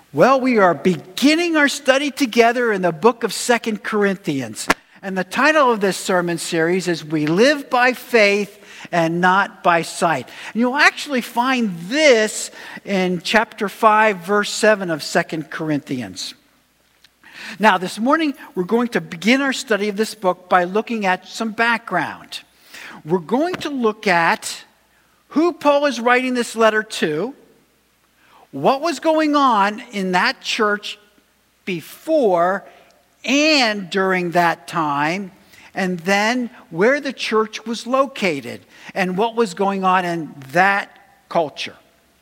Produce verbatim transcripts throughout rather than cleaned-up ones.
Well, we are beginning our study together in the book of Second Corinthians. And the title of this sermon series is We Live by Faith and Not by Sight. And you'll actually find this in chapter five, verse seven of Second Corinthians. Now, this morning, we're going to begin our study of this book by looking at some background. We're going to look at who Paul is writing this letter to, what was going on in that church before and during that time, and then where the church was located and what was going on in that culture.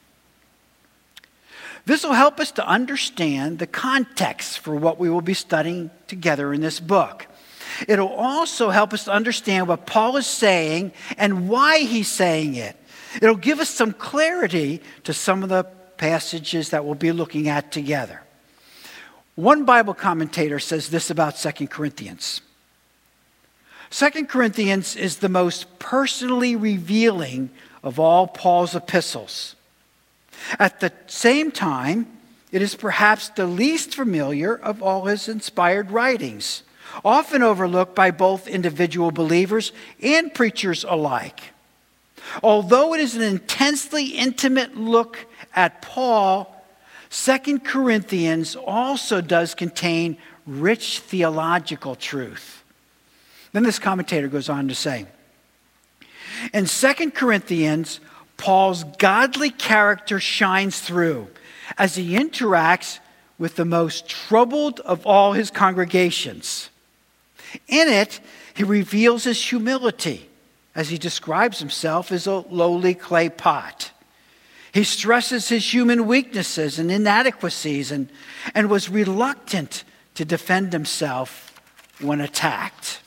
This will help us to understand the context for what we will be studying together in this book. It'll also help us to understand what Paul is saying and why he's saying it. It'll give us some clarity to some of the passages that we'll be looking at together. One Bible commentator says this about Second Corinthians. Second Corinthians is the most personally revealing of all Paul's epistles. At the same time, it is perhaps the least familiar of all his inspired writings, often overlooked by both individual believers and preachers alike. Although it is an intensely intimate look at Paul, Second Corinthians also does contain rich theological truth. Then this commentator goes on to say, in Second Corinthians, Paul's godly character shines through as he interacts with the most troubled of all his congregations. In it, he reveals his humility as he describes himself as a lowly clay pot. He stresses his human weaknesses and inadequacies and, and was reluctant to defend himself when attacked.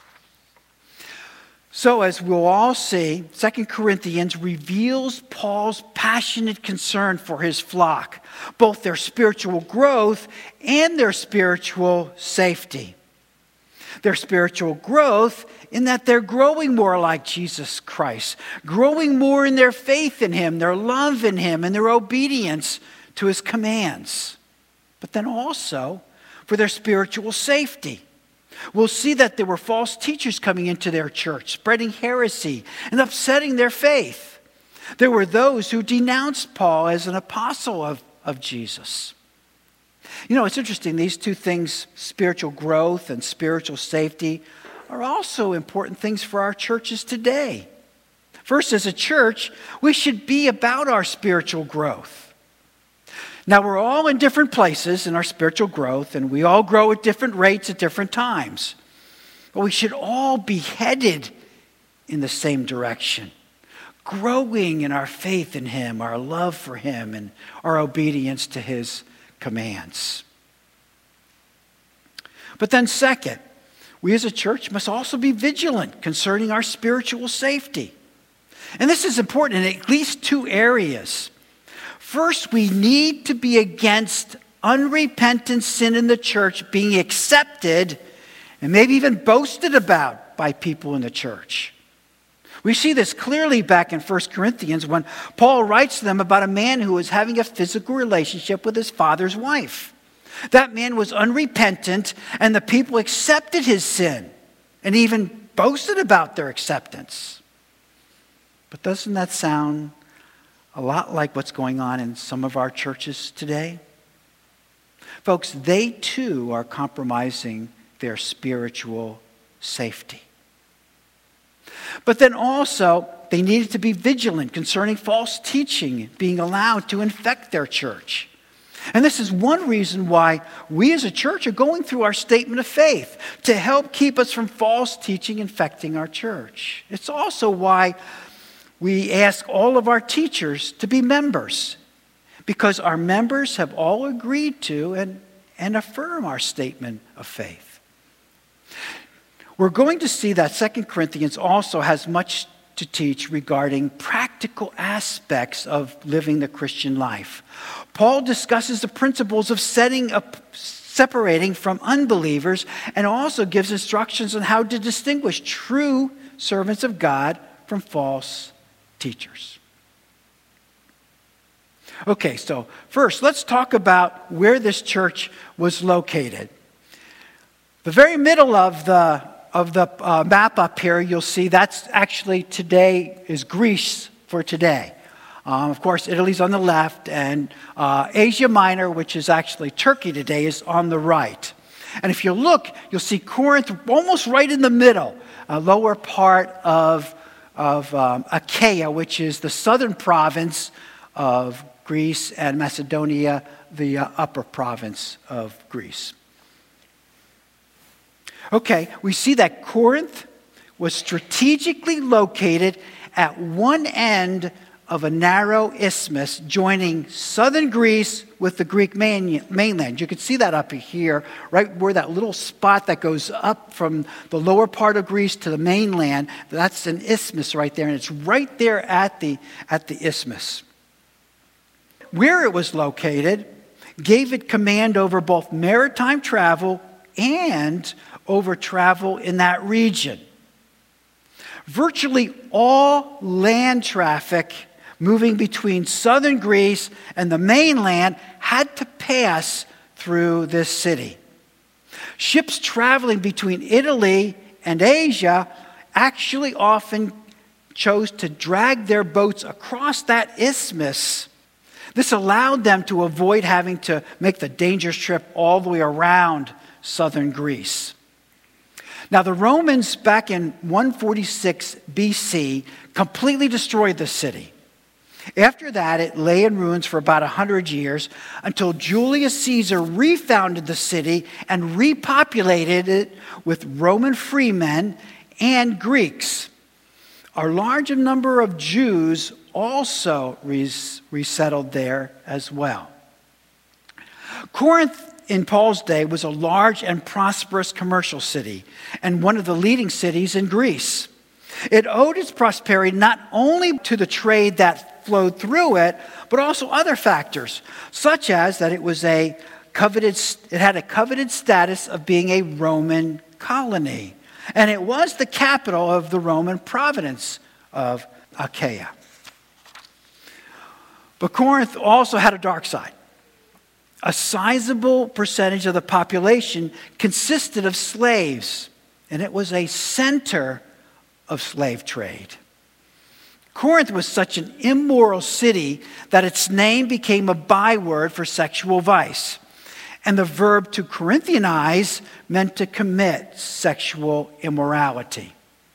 So as we'll all see, Second Corinthians reveals Paul's passionate concern for his flock, both their spiritual growth and their spiritual safety. Their spiritual growth in that they're growing more like Jesus Christ, growing more in their faith in him, their love in him, and their obedience to his commands. But then also for their spiritual safety. We'll see that there were false teachers coming into their church, spreading heresy and upsetting their faith. There were those who denounced Paul as an apostle of, of Jesus. You know, it's interesting, these two things, spiritual growth and spiritual safety, are also important things for our churches today. First, as a church, we should be about our spiritual growth. Now, we're all in different places in our spiritual growth, and we all grow at different rates at different times. But we should all be headed in the same direction, growing in our faith in him, our love for him, and our obedience to his commands. But then second, we as a church must also be vigilant concerning our spiritual safety. And this is important in at least two areas. First, we need to be against unrepentant sin in the church being accepted and maybe even boasted about by people in the church. We see this clearly back in First Corinthians when Paul writes to them about a man who was having a physical relationship with his father's wife. That man was unrepentant, and the people accepted his sin and even boasted about their acceptance. But doesn't that sound a lot like what's going on in some of our churches today? Folks, they too are compromising their spiritual safety. But then also, they needed to be vigilant concerning false teaching being allowed to infect their church. And this is one reason why we as a church are going through our statement of faith, to help keep us from false teaching infecting our church. It's also why we ask all of our teachers to be members, because our members have all agreed to and, and affirm our statement of faith. We're going to see that Second Corinthians also has much to teach regarding practical aspects of living the Christian life. Paul discusses the principles of setting up, separating from unbelievers, and also gives instructions on how to distinguish true servants of God from false teachers. Okay, so first, let's talk about where this church was located. The very middle of the of the uh, map up here, you'll see that's actually today is Greece for today. Um, of course, Italy's on the left, and uh, Asia Minor, which is actually Turkey today, is on the right. And if you look, you'll see Corinth almost right in the middle, a lower part of, of um, Achaia, which is the southern province of Greece, and Macedonia, the uh, upper province of Greece. Okay, we see that Corinth was strategically located at one end of a narrow isthmus joining southern Greece with the Greek main, mainland. You can see that up here, right where that little spot that goes up from the lower part of Greece to the mainland. That's an isthmus right there, and it's right there at the, at the isthmus. Where it was located gave it command over both maritime travel and over travel in that region. Virtually all land traffic moving between southern Greece and the mainland had to pass through this city. Ships traveling between Italy and Asia actually often chose to drag their boats across that isthmus. This allowed them to avoid having to make the dangerous trip all the way around southern Greece. Now, the Romans back in one forty-six B C completely destroyed the city. After that, it lay in ruins for about one hundred years until Julius Caesar refounded the city and repopulated it with Roman freemen and Greeks. A large number of Jews also res- resettled there as well. Corinth in Paul's day was a large and prosperous commercial city and one of the leading cities in Greece. It owed its prosperity not only to the trade that flowed through it, but also other factors, such as that it was a coveted, it had a coveted status of being a Roman colony, and it was the capital of the Roman province of Achaia. But Corinth also had a dark side. A sizable percentage of the population consisted of slaves, and it was a center of slave trade. Corinth was such an immoral city that its name became a byword for sexual vice. And the verb to Corinthianize meant to commit sexual immorality.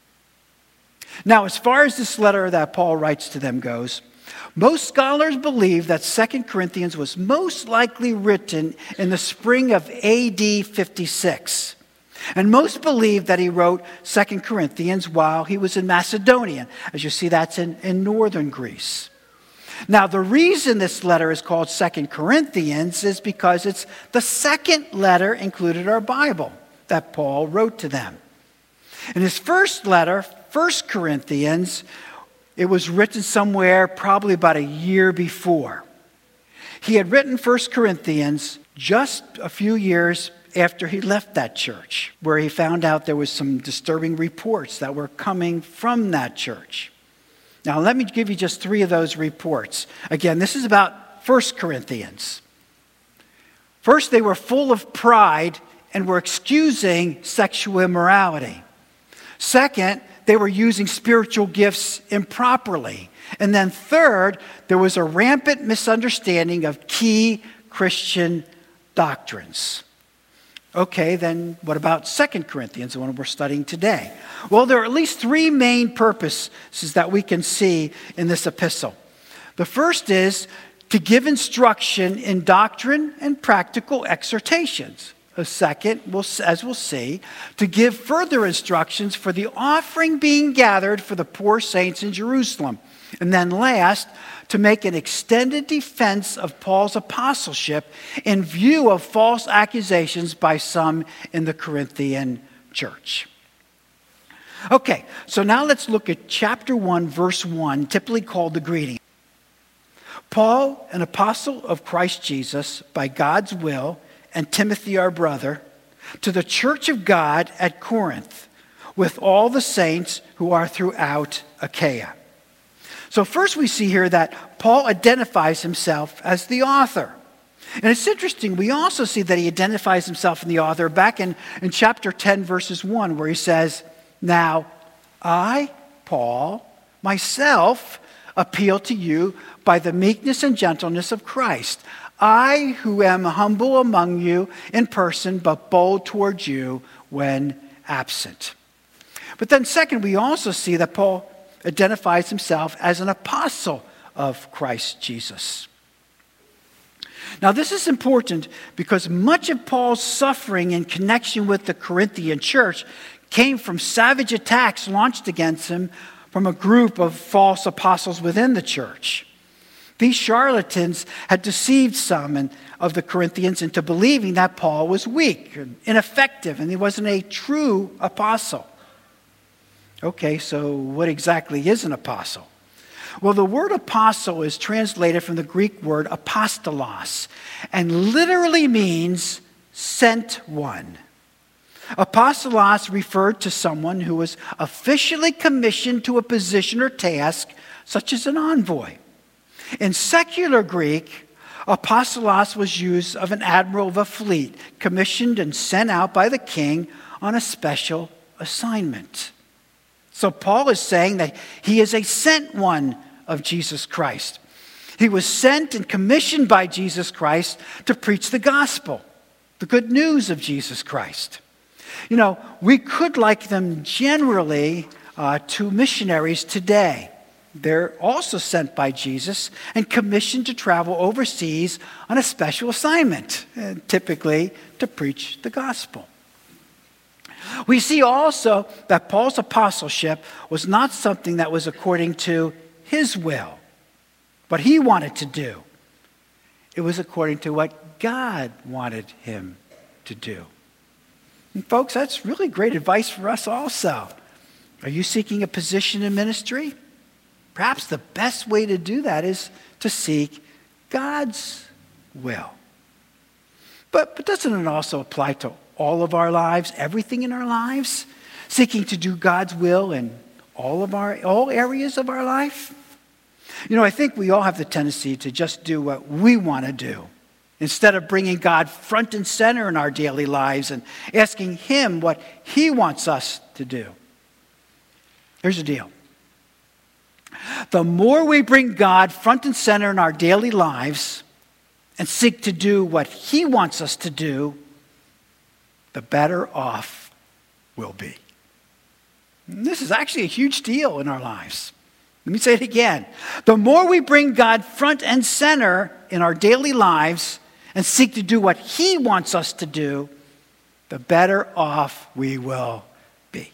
Now, as far as this letter that Paul writes to them goes, most scholars believe that Second Corinthians was most likely written in the spring of A D fifty-six. And most believe that he wrote Second Corinthians while he was in Macedonia. As you see, that's in, in northern Greece. Now, the reason this letter is called Second Corinthians is because it's the second letter included in our Bible that Paul wrote to them. In his first letter, First Corinthians, it was written somewhere probably about a year before. He had written First Corinthians just a few years after he left that church, where he found out there was some disturbing reports that were coming from that church. Now, let me give you just three of those reports. Again, this is about First Corinthians. First, they were full of pride and were excusing sexual immorality. Second, they were using spiritual gifts improperly. And then third, there was a rampant misunderstanding of key Christian doctrines. Okay, then what about Second Corinthians, the one we're studying today? Well, there are at least three main purposes that we can see in this epistle. The first is to give instruction in doctrine and practical exhortations. The second, as we'll see, to give further instructions for the offering being gathered for the poor saints in Jerusalem. And then last, to make an extended defense of Paul's apostleship in view of false accusations by some in the Corinthian church. Okay, so now let's look at chapter one, verse one, typically called the greeting. Paul, an apostle of Christ Jesus, by God's will, and Timothy, our brother, to the church of God at Corinth, with all the saints who are throughout Achaia. So first we see here that Paul identifies himself as the author. And it's interesting, we also see that he identifies himself in the author back in, in chapter ten, verses one, where he says, "Now, I, Paul, myself, appeal to you by the meekness and gentleness of Christ. I, who am humble among you in person, but bold towards you when absent." But then second, we also see that Paul identifies himself as an apostle of Christ Jesus. Now, this is important because much of Paul's suffering in connection with the Corinthian church came from savage attacks launched against him from a group of false apostles within the church. These charlatans had deceived some of the Corinthians into believing that Paul was weak and ineffective and he wasn't a true apostle. Okay, so what exactly is an apostle? Well, the word apostle is translated from the Greek word apostolos and literally means sent one. Apostolos referred to someone who was officially commissioned to a position or task, such as an envoy. In secular Greek, apostolos was used of an admiral of a fleet, commissioned and sent out by the king on a special assignment. So Paul is saying that he is a sent one of Jesus Christ. He was sent and commissioned by Jesus Christ to preach the gospel, the good news of Jesus Christ. You know, we could like them generally uh, to missionaries today. They're also sent by Jesus and commissioned to travel overseas on a special assignment, uh, typically to preach the gospel. We see also that Paul's apostleship was not something that was according to his will, what he wanted to do. It was according to what God wanted him to do. And folks, that's really great advice for us also. Are you seeking a position in ministry? Perhaps the best way to do that is to seek God's will. But, but doesn't it also apply to all of our lives, everything in our lives? Seeking to do God's will in all of our, all areas of our life? You know, I think we all have the tendency to just do what we want to do instead of bringing God front and center in our daily lives and asking Him what He wants us to do. Here's the deal. The more we bring God front and center in our daily lives and seek to do what He wants us to do, the better off we'll be. And this is actually a huge deal in our lives. Let me say it again. The more we bring God front and center in our daily lives and seek to do what He wants us to do, the better off we will be.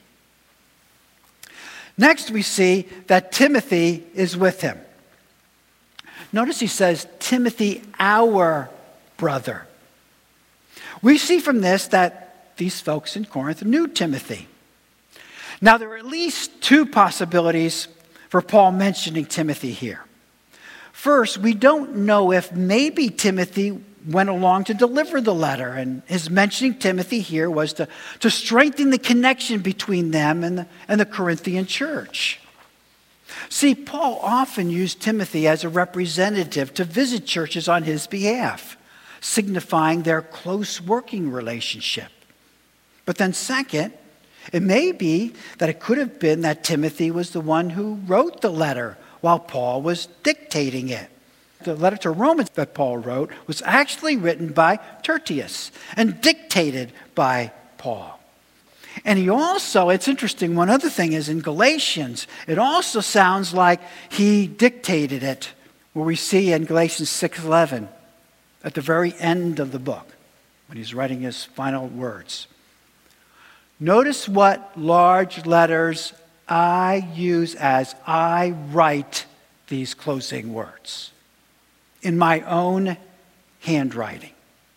Next, we see that Timothy is with him. Notice he says, Timothy, our brother. We see from this that these folks in Corinth knew Timothy. Now, there are at least two possibilities for Paul mentioning Timothy here. First, we don't know if maybe Timothy went along to deliver the letter, and his mentioning Timothy here was to, to strengthen the connection between them and the, and the Corinthian church. See, Paul often used Timothy as a representative to visit churches on his behalf, signifying their close working relationship. But then second, it may be that it could have been that Timothy was the one who wrote the letter while Paul was dictating it. The letter to Romans that Paul wrote was actually written by Tertius and dictated by Paul. And he also, it's interesting, one other thing is in Galatians, it also sounds like he dictated it, where we see in Galatians six eleven, at the very end of the book, when he's writing his final words. Notice what large letters I use as I write these closing words in my own handwriting.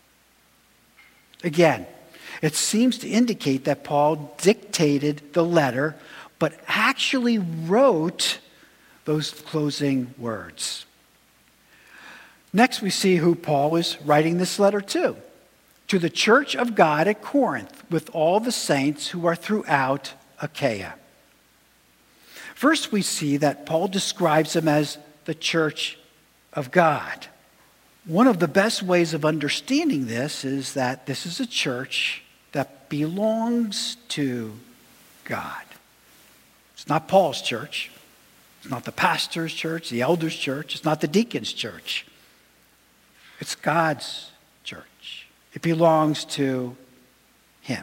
Again, it seems to indicate that Paul dictated the letter, but actually wrote those closing words. Next, we see who Paul is writing this letter to. To the church of God at Corinth, with all the saints who are throughout Achaia. First, we see that Paul describes them as the church of God. One of the best ways of understanding this is that this is a church that belongs to God. It's not Paul's church. It's not the pastor's church, the elder's church. It's not the deacon's church. It's God's church. It belongs to him.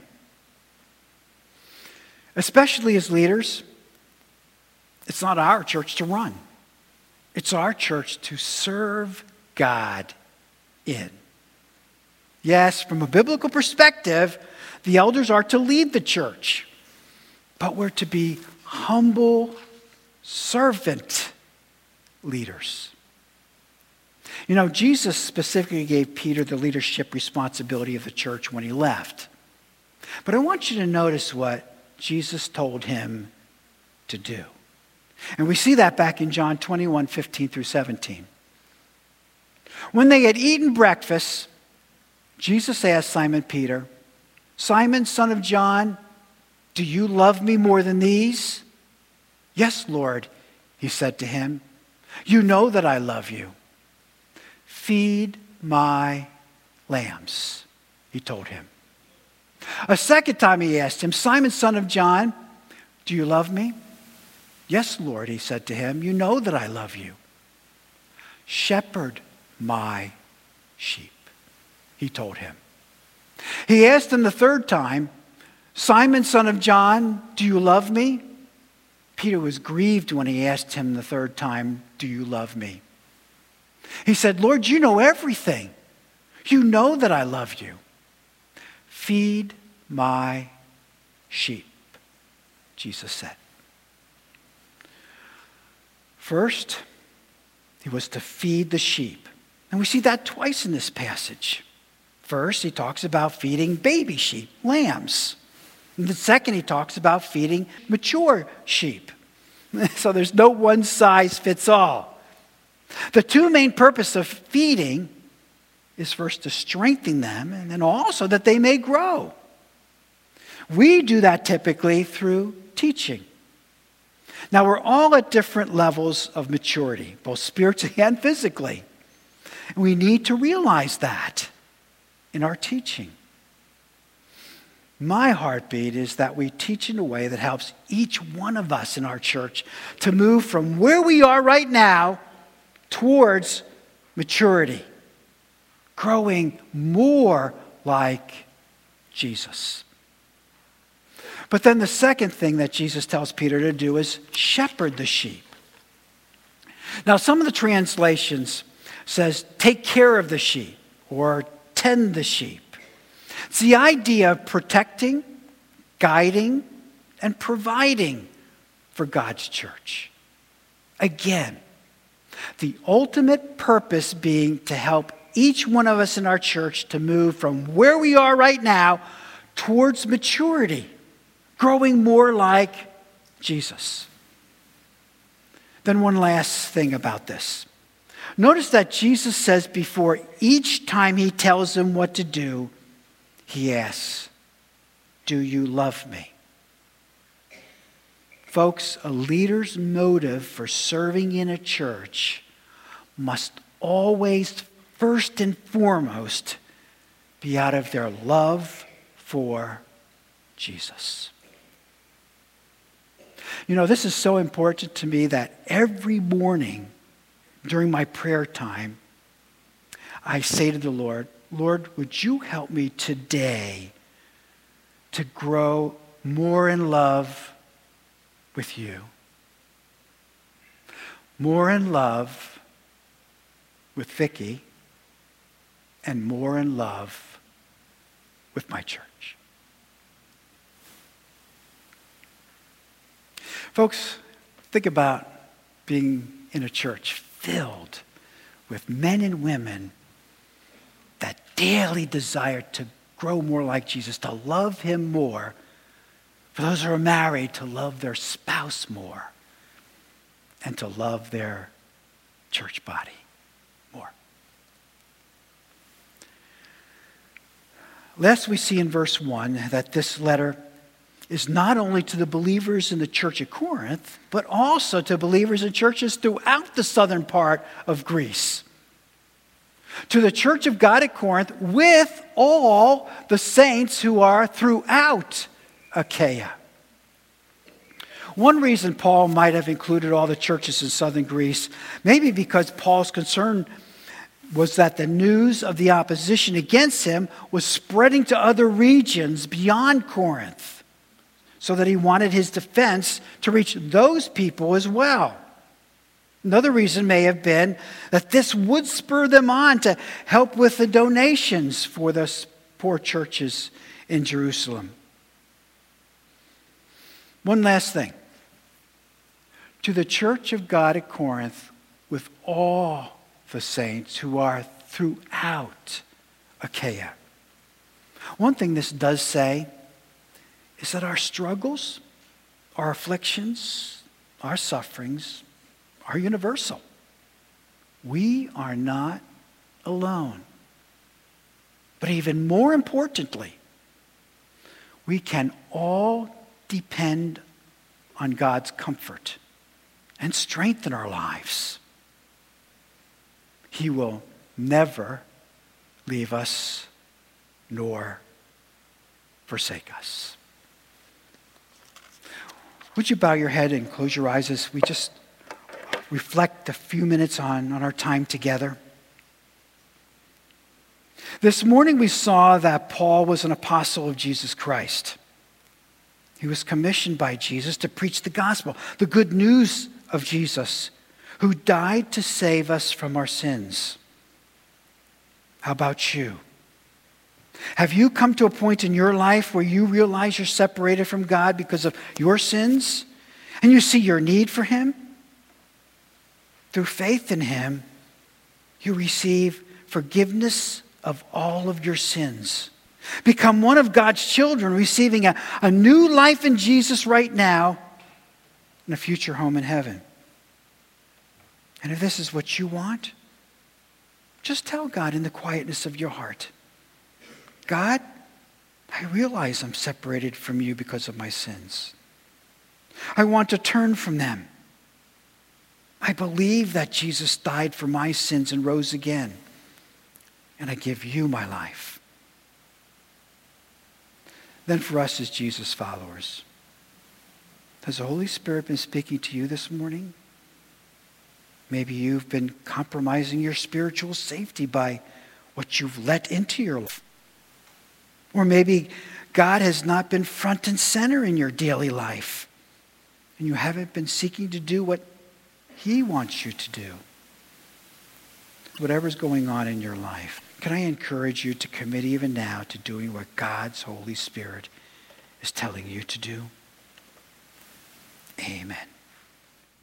Especially as leaders, it's not our church to run. It's our church to serve God in. Yes, from a biblical perspective, the elders are to lead the church, but we're to be humble servant leaders. You know, Jesus specifically gave Peter the leadership responsibility of the church when he left. But I want you to notice what Jesus told him to do. And we see that back in John twenty-one, fifteen through seventeen. When they had eaten breakfast, Jesus asked Simon Peter, "Simon, son of John, do you love me more than these?" "Yes, Lord," he said to him. "You know that I love you. Feed my lambs," he told him. A second time he asked him, "Simon, son of John, do you love me?" "Yes, Lord," he said to him. "You know that I love you. Shepherd my sheep," he told him. He asked him the third time, "Simon, son of John, do you love me?" Peter was grieved when he asked him the third time, "Do you love me?" He said, "Lord, you know everything. You know that I love you. Feed my sheep," Jesus said. First, he was to feed the sheep. And we see that twice in this passage. First, he talks about feeding baby sheep, lambs. And the second, he talks about feeding mature sheep. So there's no one size fits all. The two main purposes of feeding is first to strengthen them and then also that they may grow. We do that typically through teaching. Now, we're all at different levels of maturity, both spiritually and physically. And we need to realize that in our teaching. My heartbeat is that we teach in a way that helps each one of us in our church to move from where we are right now towards maturity, growing more like Jesus. But then the second thing that Jesus tells Peter to do is shepherd the sheep. Now, some of the translations says take care of the sheep or tend the sheep. It's the idea of protecting, guiding, and providing for God's church. Again, the ultimate purpose being to help each one of us in our church to move from where we are right now towards maturity, growing more like Jesus. Then one last thing about this. Notice that Jesus says before each time he tells them what to do, he asks, "Do you love me?" Folks, a leader's motive for serving in a church must always, first and foremost, be out of their love for Jesus. You know, this is so important to me that every morning during my prayer time, I say to the Lord, "Lord, would you help me today to grow more in love with you, more in love with Vicki, and more in love with my church." Folks, think about being in a church filled with men and women that daily desire to grow more like Jesus, to love him more. For those who are married, to love their spouse more and to love their church body more. Last, we see in verse one that this letter is not only to the believers in the church at Corinth, but also to believers in churches throughout the southern part of Greece. To the church of God at Corinth with all the saints who are throughout Achaia. One reason Paul might have included all the churches in southern Greece, maybe because Paul's concern was that the news of the opposition against him was spreading to other regions beyond Corinth, so that he wanted his defense to reach those people as well. Another reason may have been that this would spur them on to help with the donations for the poor churches in Jerusalem. One last thing. To the church of God at Corinth with all the saints who are throughout Achaia. One thing this does say is that our struggles, our afflictions, our sufferings are universal. We are not alone. But even more importantly, we can all depend on God's comfort and strength in our lives. He will never leave us nor forsake us. Would you bow your head and close your eyes as we just reflect a few minutes on, on our time together? This morning we saw that Paul was an apostle of Jesus Christ. He was commissioned by Jesus to preach the gospel, the good news of Jesus, who died to save us from our sins. How about you? Have you come to a point in your life where you realize you're separated from God because of your sins, and you see your need for Him? Through faith in Him, you receive forgiveness of all of your sins. Become one of God's children, receiving a, a new life in Jesus right now and a future home in heaven. And if this is what you want, just tell God in the quietness of your heart, God, I realize I'm separated from you because of my sins. I want to turn from them. I believe that Jesus died for my sins and rose again. And I give you my life. Then for us as Jesus followers, has the Holy Spirit been speaking to you this morning? Maybe you've been compromising your spiritual safety by what you've let into your life. Or maybe God has not been front and center in your daily life, and you haven't been seeking to do what He wants you to do. Whatever's going on in your life, can I encourage you to commit even now to doing what God's Holy Spirit is telling you to do? Amen.